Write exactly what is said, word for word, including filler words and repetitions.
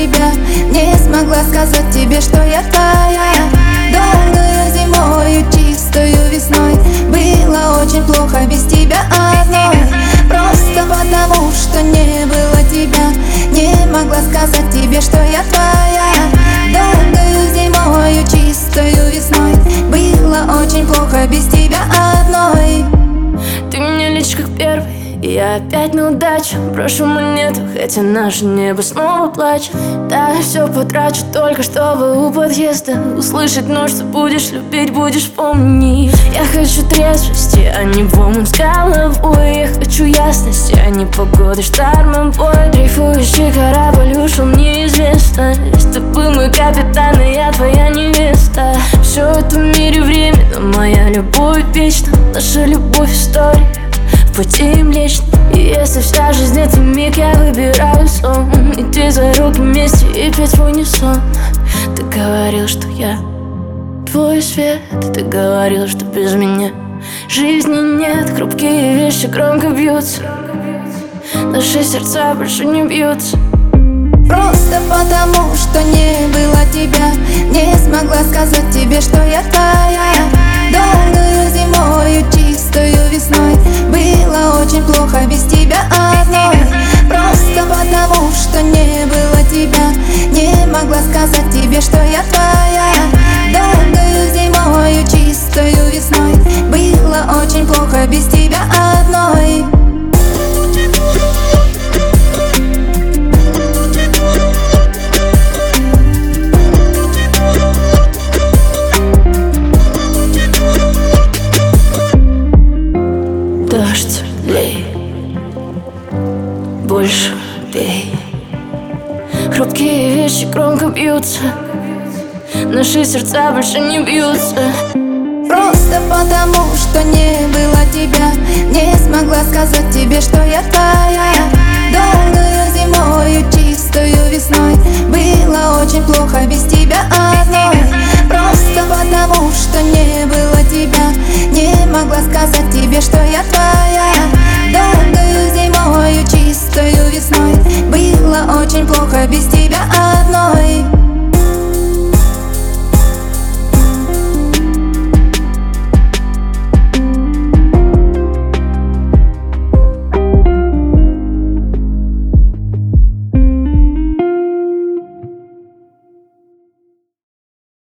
тебя, не смогла сказать тебе, что я твоя. Долгою зимою, чистою весной, было очень плохо без тебя одной. Просто потому, что не было тебя, не могла сказать тебе, что я твоя. Долгою зимою, чистою весной, было очень плохо без тебя одной. Ты мне лишь как первый, и я опять на удачу брошу монету, хотя наше небо снова плачет. Да, я все потрачу только чтобы у подъезда услышать, но что будешь любить, будешь помнить. Я хочу трезвости, а не в омут с головой. Я хочу ясности, а не погоды штормом бой. Дрейфующий корабль ушел в неизвестность. Ты был мой капитан, и я твоя невеста. Все это в мире временно, моя любовь вечна. Наша любовь история в пути Млечный. И если вся жизнь это миг, я выбираю сон. Идти за руки вместе и петь в унисон. Ты говорил, что я твой свет. Ты говорил, что без меня жизни нет. Хрупкие вещи громко бьются, наши сердца больше не бьются. Просто потому, что не было тебя, не смогла сказать тебе, что я твоя. Долгою зимою, чистою весной, было очень плохо без тебя одной. Просто потому, что не было тебя, не могла сказать тебе, что я твоя. Долгою зимою, чистою весной, было очень плохо без тебя одной. Дождь, лей, больше пей. Хрупкие вещи громко бьются, наши сердца больше не бьются. Просто потому, что не было тебя, не смогла сказать тебе, что я твоя. Долгою зимою, чистою весной, было очень плохо без тебя одной. Просто потому, что не было тебя, не могла сказать тебе, что я твоя. Долгою зимою, чистою весной, было очень плохо без тебя.